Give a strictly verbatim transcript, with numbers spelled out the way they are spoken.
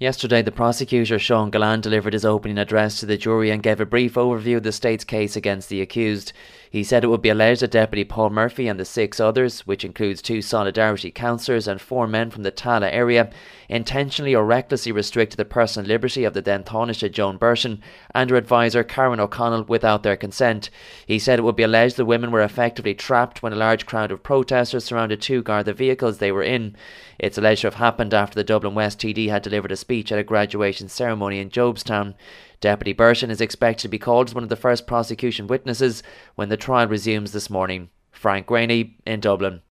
Yesterday, the prosecutor Sean Gallant delivered his opening address to the jury and gave a brief overview of the state's case against the accused. He said it would be alleged that Deputy Paul Murphy and the six others, which includes two Solidarity councillors and four men from the Tallaght area, intentionally or recklessly restricted the personal liberty of the then Taoiseach Joan Burton and her advisor Karen O'Connell without their consent. He said it would be alleged the women were effectively trapped when a large crowd of protesters surrounded two Garda vehicles they were in. It's alleged to have happened after the Dublin West T D had delivered a speech at a graduation ceremony in Jobstown. Deputy Burton is expected to be called as one of the first prosecution witnesses when the trial resumes this morning. Frank Graney in Dublin.